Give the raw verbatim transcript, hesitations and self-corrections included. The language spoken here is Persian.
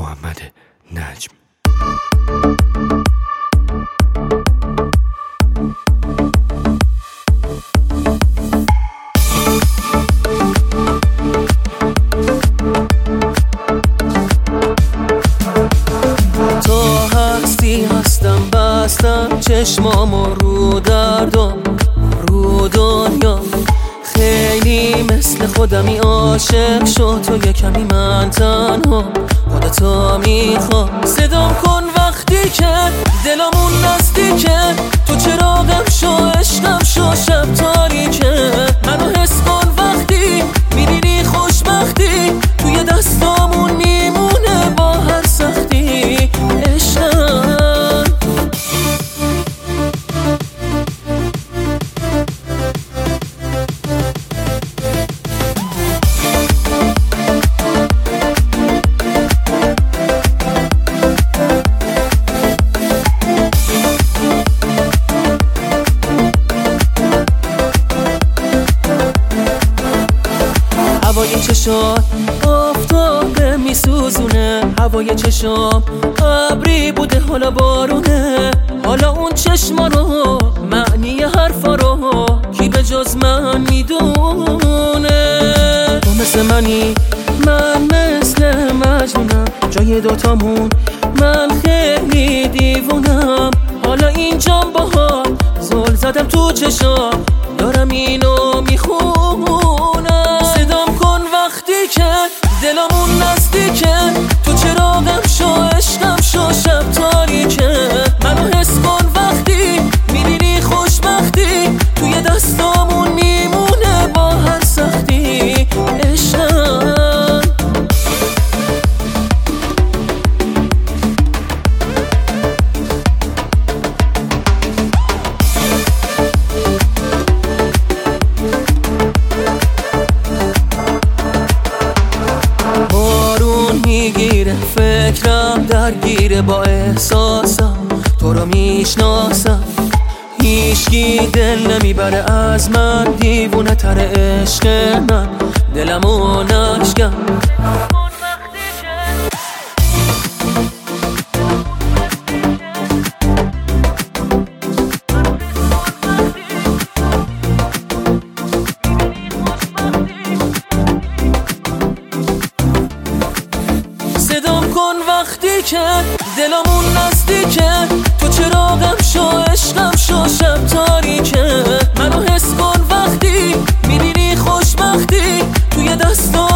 محمد نجم. تا هستی هستم بستم چشمامو رو دردم رو دنیا، خیلی مثل خودمی عاشق شد تو، یه کمی من تنها خودتو میخوام. صدام کن وقتی که دلمون نزدیکه، تو چراغم شو عشقم شو شب تاریکه. منو حس کن وقتی میبینی خوشبختی، توی دستامون میمونه با هر سختی عشقم. هوای چشام آفتابه میسوزونه، هوای چشام ابری بوده حالا بارونه. حالا اون چشما رو معنی حرفا رو کی به جز من میدونه؟ تو مثل منی من مثل مجنونم، جای دوتامون من خیلی دیوونم. حالا اینجام باهات زل زدم تو چشام، دارم اینو میخونم. صدام کن وقتی که دلمون نزدیکه، تو چراغم شو عشقم شو شب تاریکه. منو حس کن وقتی میبینی خوشبختی، توی دستامون میمونه با هر سختی عشقم. میگیره فکرم درگیره با احساسم، تو رو میشناسم. هیچکی دل نمیبره از من، دیوونه تر عشق من دلمو نشکن. صدام کن وقتی که دلمون نزدیکه، تو چراغم شو عشقم شو شب تاریکه. منو حس کن وقتی میبینی خوشبختی، توی دستام